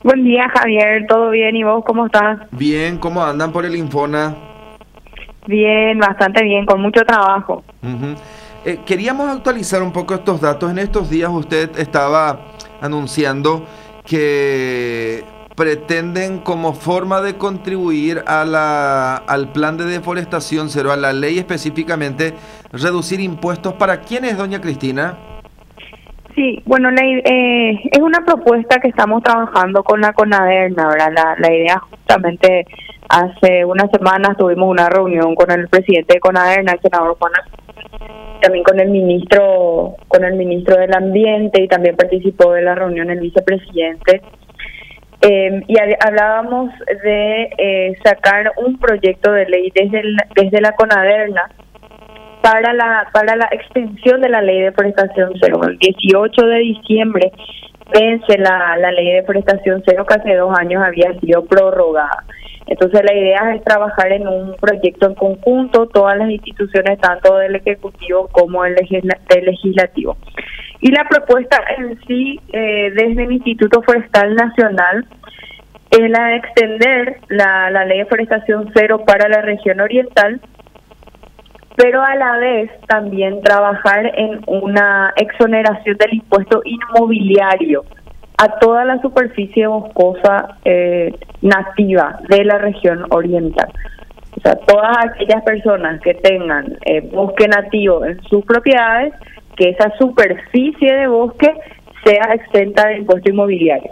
Buen día, Javier. ¿Todo bien? ¿Y vos cómo estás? Bien, ¿cómo andan por el Infona? Bien, bastante bien, con mucho trabajo. Ujú. Queríamos actualizar un poco estos datos. En estos días usted estaba anunciando que pretenden como forma de contribuir al plan de deforestación cero, a la ley específicamente, reducir impuestos. ¿Para quién es, doña Cristina? Sí, bueno, es una propuesta que estamos trabajando con la CONADERNA, ¿verdad? La idea justamente hace unas semanas tuvimos una reunión con el presidente de CONADERNA, el senador Juan, también con el ministro del Ambiente, y también participó de la reunión el vicepresidente. Hablábamos de sacar un proyecto de ley desde la CONADERNA para la extensión de la ley de deforestación cero. El 18 de diciembre vence la ley de deforestación cero, que hace 2 años había sido prorrogada. Entonces la idea es trabajar en un proyecto en conjunto, todas las instituciones, tanto del Ejecutivo como del Legislativo. Y la propuesta en sí, desde el Instituto Forestal Nacional, es la de extender la ley de deforestación cero para la región oriental, pero a la vez también trabajar en una exoneración del impuesto inmobiliario a toda la superficie boscosa nativa de la región oriental. O sea, todas aquellas personas que tengan bosque nativo en sus propiedades, que esa superficie de bosque sea exenta de impuesto inmobiliario.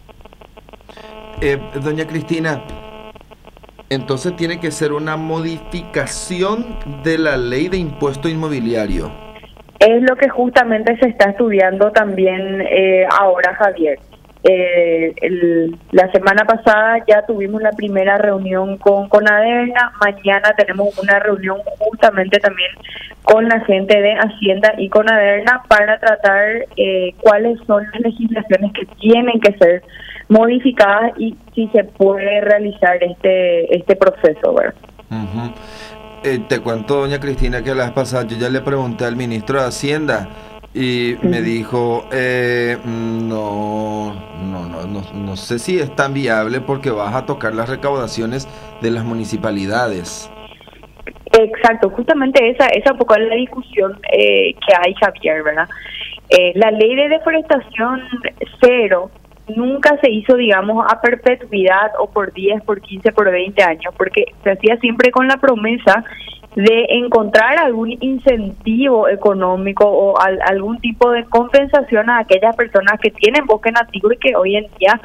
Doña Cristina, entonces tiene que ser una modificación de la ley de impuesto inmobiliario. Es lo que justamente se está estudiando también ahora, Javier. La semana pasada ya tuvimos la primera reunión con CONADERNA. Mañana tenemos una reunión justamente también con la gente de Hacienda y CONADERNA para tratar cuáles son las legislaciones que tienen que ser modificadas y si se puede realizar este proceso, ¿verdad? Uh-huh. Te cuento, doña Cristina, que la vez pasada yo ya le pregunté al ministro de Hacienda y me dijo, no sé si es tan viable porque vas a tocar las recaudaciones de las municipalidades. Exacto, justamente esa un poco es la discusión que hay, Javier, ¿verdad? La ley de deforestación cero nunca se hizo, digamos, a perpetuidad o por 10, por 15, por 20 años, porque se hacía siempre con la promesa de encontrar algún incentivo económico o algún tipo de compensación a aquellas personas que tienen bosque nativo y que hoy en día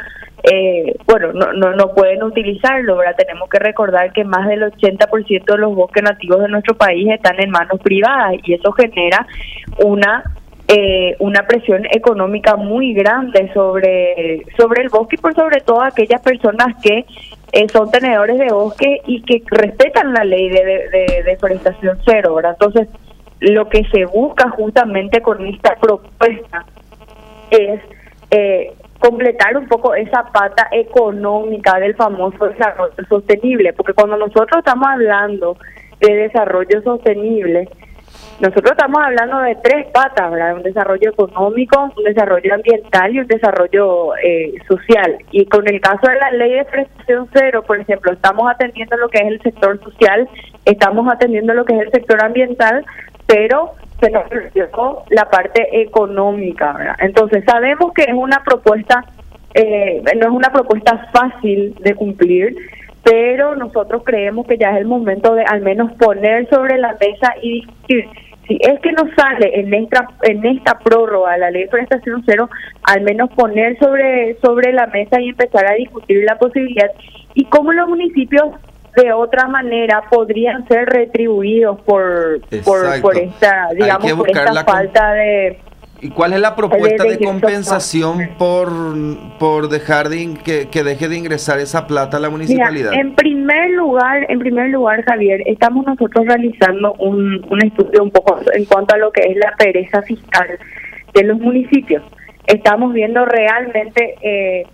no pueden utilizarlo, ¿verdad? Tenemos que recordar que más del 80% de los bosques nativos de nuestro país están en manos privadas y eso genera una presión económica muy grande sobre el bosque y por sobre todo aquellas personas que son tenedores de bosque y que respetan la ley de deforestación cero, ¿verdad? Entonces, lo que se busca justamente con esta propuesta es completar un poco esa pata económica del famoso desarrollo sostenible, porque cuando nosotros estamos hablando de desarrollo sostenible, nosotros estamos hablando de 3 patas, ¿verdad? Un desarrollo económico, un desarrollo ambiental y un desarrollo social. Y con el caso de la ley de deforestación cero, por ejemplo, estamos atendiendo lo que es el sector social, estamos atendiendo lo que es el sector ambiental, pero se nos olvidó la parte económica, ¿verdad? Entonces sabemos que es una propuesta, no es una propuesta fácil de cumplir, pero nosotros creemos que ya es el momento de al menos poner sobre la mesa y discutir. Si es que no sale en esta prórroga la ley de deforestación cero, al menos poner sobre la mesa y empezar a discutir la posibilidad y cómo los municipios de otra manera podrían ser retribuidos por esta, digamos, por esta falta de... ¿Y cuál es la propuesta de compensación por dejar que deje de ingresar esa plata a la municipalidad? Mira, en primer lugar, Javier, estamos nosotros realizando un estudio un poco en cuanto a lo que es la pereza fiscal de los municipios. Estamos viendo realmente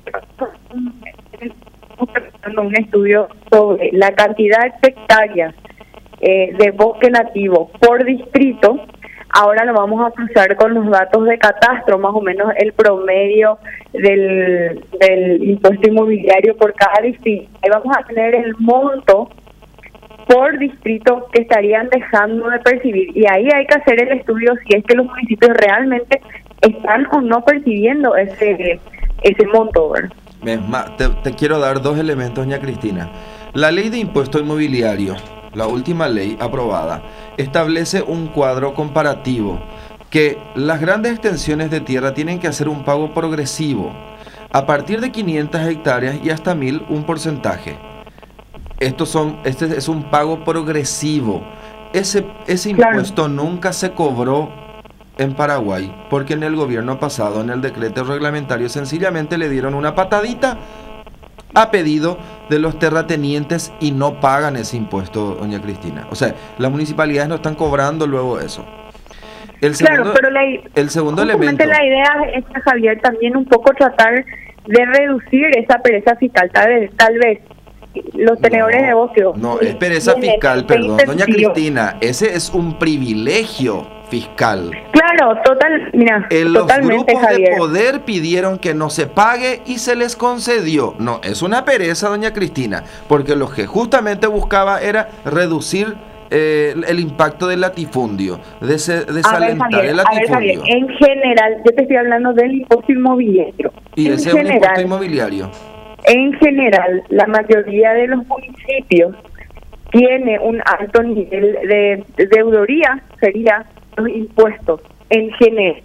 un estudio sobre la cantidad de hectáreas de bosque nativo por distrito Ahora lo vamos a cruzar con los datos de catastro, más o menos el promedio del impuesto inmobiliario por cada distrito. Ahí vamos a tener el monto por distrito que estarían dejando de percibir, y ahí hay que hacer el estudio si es que los municipios realmente están o no percibiendo ese monto, ¿verdad? Te quiero dar dos elementos, doña Cristina. La ley de impuesto inmobiliario, la última ley aprobada, establece un cuadro comparativo que las grandes extensiones de tierra tienen que hacer un pago progresivo a partir de 500 hectáreas y hasta 1000 un porcentaje. Este es un pago progresivo. Ese impuesto nunca se cobró en Paraguay, porque en el gobierno pasado, en el decreto reglamentario, sencillamente le dieron una patadita a pedido de los terratenientes y no pagan ese impuesto, doña Cristina. O sea, las municipalidades no están cobrando luego eso. El segundo elemento. La idea es, Javier, también un poco tratar de reducir esa pereza fiscal. Tal vez los tenedores de negocio. No, es pereza fiscal, perdón, doña Cristina. Ese es un privilegio fiscal. Claro, los totalmente, grupos Javier. de poder pidieron que no se pague y se les concedió. No, es una pereza, doña Cristina, porque lo que justamente buscaba era reducir el impacto del latifundio, desalentar el latifundio. Javier, en general, yo te estoy hablando del impuesto inmobiliario. Y ese es un impuesto inmobiliario. En general, la mayoría de los municipios tiene un alto nivel de deudoría, sería los impuestos en general.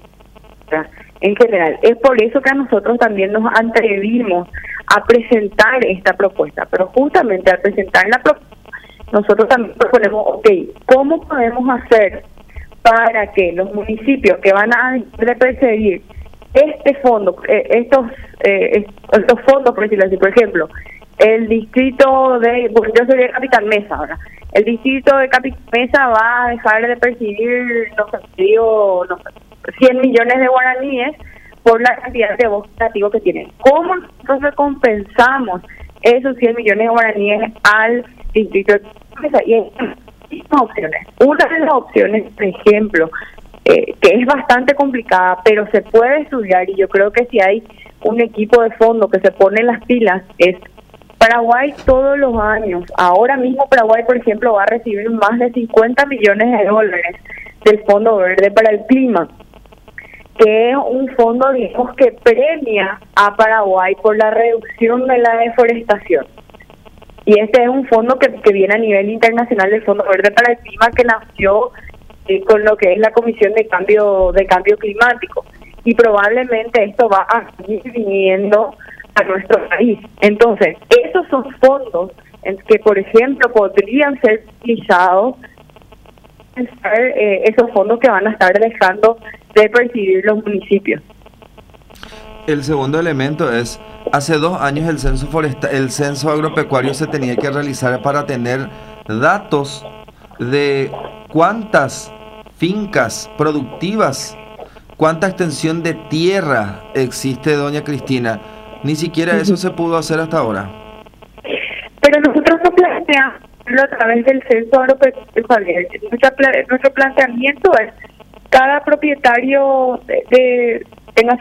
Es por eso que a nosotros también nos atrevimos a presentar esta propuesta, pero justamente al presentar la propuesta, nosotros también proponemos, ¿cómo podemos hacer para que los municipios que van a percibir este fondo, estos fondos, por decirlo así, por ejemplo, el distrito yo soy de Capitán Mesa ahora, el distrito de Capitán Mesa va a dejar de percibir, 100 millones de guaraníes por la cantidad de votos nativos que tienen. ¿Cómo nosotros recompensamos esos 100 millones de guaraníes al distrito de Capitán Mesa? Y hay muchísimas opciones. Una de las opciones, por ejemplo, que es bastante complicada, pero se puede estudiar, y yo creo que si hay un equipo de fondo que se pone las pilas, es Paraguay todos los años. Ahora mismo Paraguay, por ejemplo, va a recibir más de 50 millones de dólares del Fondo Verde para el Clima, que es un fondo, digamos, que premia a Paraguay por la reducción de la deforestación. Y este es un fondo que viene a nivel internacional del Fondo Verde para el Clima, que nació con lo que es la Comisión de Cambio Climático, y probablemente esto va a seguir viniendo a nuestro país. Entonces, esos son fondos en que, por ejemplo, podrían ser utilizados, esos fondos que van a estar dejando de percibir los municipios. El segundo elemento es, hace 2 años el censo agropecuario se tenía que realizar para tener datos de cuántas fincas productivas, cuánta extensión de tierra existe, doña Cristina. Ni siquiera eso se pudo hacer hasta ahora. Pero nosotros no planteamos a través del censo agropecuario, Javier. Nuestro planteamiento es cada propietario tenga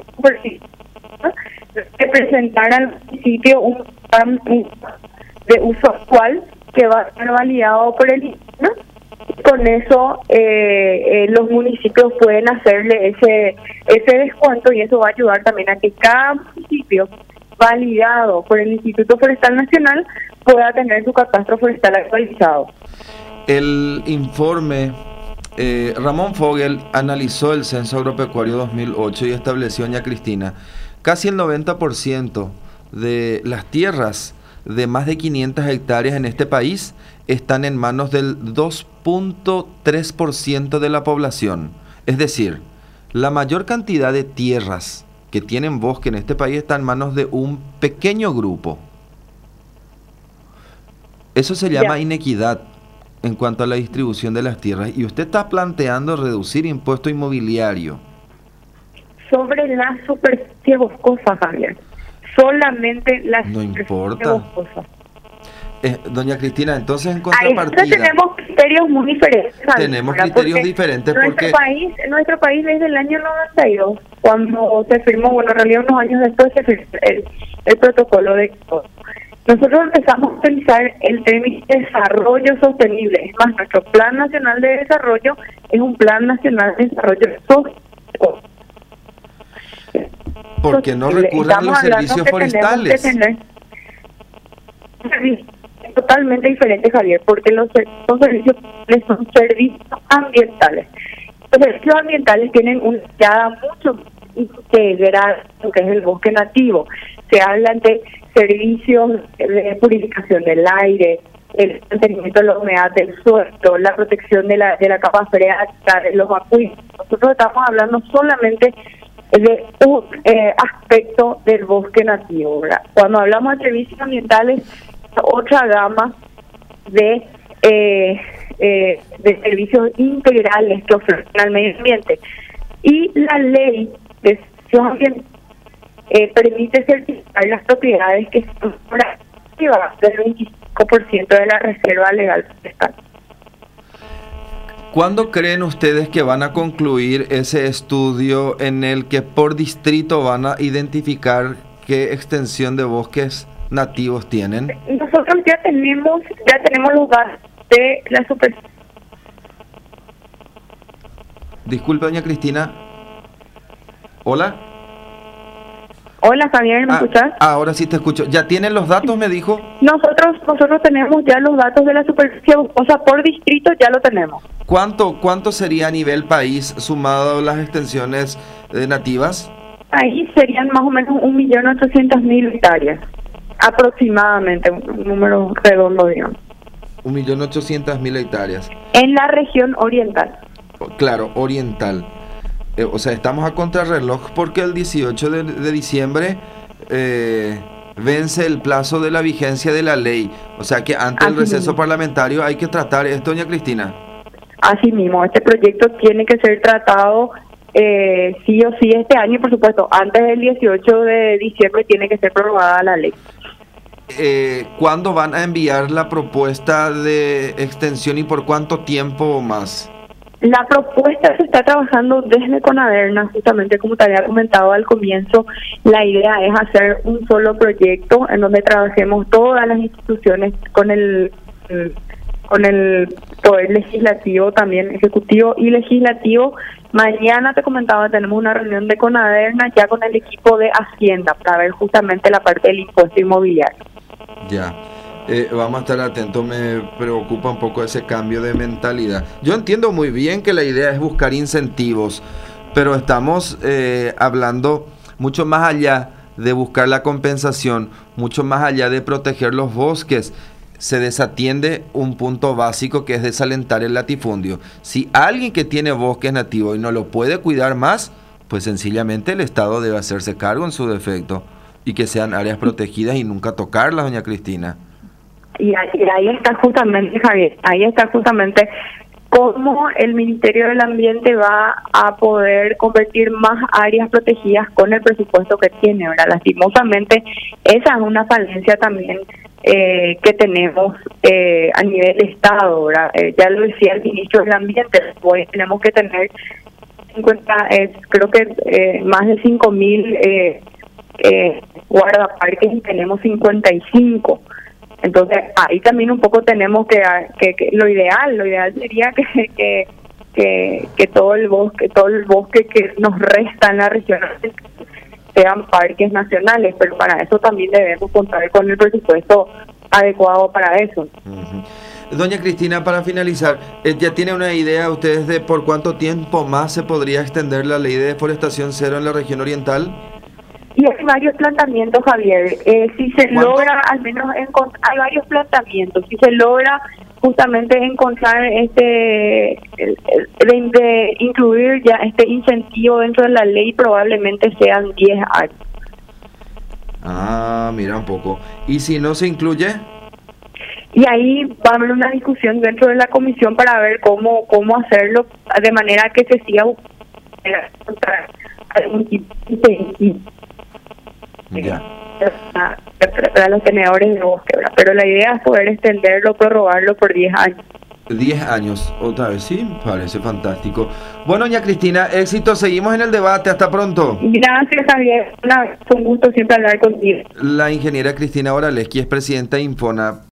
de presentar al municipio un plan de uso actual que va a ser validado por el INAH. Con eso los municipios pueden hacerle ese descuento, y eso va a ayudar también a que cada municipio validado por el Instituto Forestal Nacional pueda tener su catastro forestal actualizado. El informe, Ramón Fogel analizó el Censo Agropecuario 2008 y estableció, doña Cristina, casi el 90% de las tierras de más de 500 hectáreas en este país están en manos del 2.3% de la población. Es decir, la mayor cantidad de tierras que tienen bosque en este país está en manos de un pequeño grupo. Eso se llama inequidad en cuanto a la distribución de las tierras. Y usted está planteando reducir impuesto inmobiliario sobre la superficie boscosa, Javier. Solamente la no importa. boscosa. Doña Cristina, entonces en Ahí contrapartida... tenemos criterios muy diferentes. Tenemos criterios diferentes porque... Nuestro país desde el año 92, cuando se firmó, bueno, en realidad unos años después se firmó el protocolo de Kioto. Nosotros empezamos a utilizar el término desarrollo sostenible. Es más, nuestro Plan Nacional de Desarrollo es un Plan Nacional de Desarrollo Sostenible. ¿Por qué no recurren a los servicios forestales? Es totalmente diferente, Javier, porque los servicios son servicios ambientales. Los servicios ambientales tienen una mirada mucho integral, lo que es el bosque nativo. Se hablan de servicios de purificación del aire, el mantenimiento de la humedad del suelo, la protección de la capa freática, de los acuíferos. Nosotros estamos hablando solamente de un aspecto del bosque nativo, ¿verdad? Cuando hablamos de servicios ambientales, otra gama de servicios integrales que ofrecen al medio ambiente. Y la ley de servicios ambientales permite certificar las propiedades que son privadas del 25% de la reserva legal forestal. ¿Cuándo creen ustedes que van a concluir ese estudio en el que por distrito van a identificar qué extensión de bosques nativos tienen? Nosotros ya tenemos los datos de la superficie. Disculpe, doña Cristina. ¿Hola? Hola, Javier, ¿me escuchas? Ahora sí te escucho. ¿Ya tienen los datos, me dijo? Nosotros tenemos ya los datos de la superficie boscosa por distrito, ya lo tenemos. ¿Cuánto sería a nivel país sumado las extensiones nativas? Ahí serían más o menos 1.800.000 hectáreas, aproximadamente, un número redondo, digamos. 1.800.000 hectáreas. En la región oriental. Claro, oriental. O sea, estamos a contrarreloj porque el 18 de diciembre vence el plazo de la vigencia de la ley. O sea que antes del receso parlamentario hay que tratar esto, doña Cristina. Así mismo, este proyecto tiene que ser tratado sí o sí este año, y por supuesto, antes del 18 de diciembre tiene que ser prorrogada la ley. ¿Cuándo van a enviar la propuesta de extensión y por cuánto tiempo más? La propuesta se está trabajando desde Conaderna, justamente como te había comentado al comienzo. La idea es hacer un solo proyecto en donde trabajemos todas las instituciones con el poder legislativo, también ejecutivo y legislativo. Mañana, te comentaba, tenemos una reunión de Conaderna ya con el equipo de Hacienda para ver justamente la parte del impuesto inmobiliario. Ya. Vamos a estar atentos, me preocupa un poco ese cambio de mentalidad. Yo entiendo muy bien que la idea es buscar incentivos, pero estamos hablando mucho más allá de buscar la compensación, mucho más allá de proteger los bosques. Se desatiende un punto básico que es desalentar el latifundio. Si alguien que tiene bosques nativos y no lo puede cuidar más, pues sencillamente el Estado debe hacerse cargo en su defecto y que sean áreas protegidas y nunca tocarlas, doña Cristina. Y ahí está justamente, Javier, ahí está justamente cómo el Ministerio del Ambiente va a poder convertir más áreas protegidas con el presupuesto que tiene. Ahora, lastimosamente, esa es una falencia también que tenemos a nivel de Estado. ¿Verdad? Ya lo decía el Ministro del Ambiente, hoy tenemos que tener 50, creo que más de 5.000 guardaparques y tenemos 55. Entonces ahí también un poco tenemos que lo ideal sería que todo el bosque que nos resta en la región sean parques nacionales, pero para eso también debemos contar con el presupuesto adecuado para eso. Uh-huh. Doña Cristina, para finalizar, ¿ya tiene una idea ustedes de por cuánto tiempo más se podría extender la ley de deforestación cero en la región oriental? Y hay varios planteamientos, Javier. Si se logra, al menos hay varios planteamientos. Si se logra justamente encontrar de incluir ya este incentivo dentro de la ley, probablemente sean 10 años. Ah, mira un poco. ¿Y si no se incluye? Y ahí va a haber una discusión dentro de la comisión para ver cómo hacerlo de manera que se siga buscando algún tipo de para los tenedores de bosque, ¿verdad? Pero la idea es poder extenderlo, prorrogarlo por 10 años. 10 años, otra vez, sí, parece fantástico. Bueno, doña Cristina, éxito, seguimos en el debate, hasta pronto. Gracias, Javier, fue un gusto siempre hablar contigo. La ingeniera Cristina Oraleski es presidenta de Infona.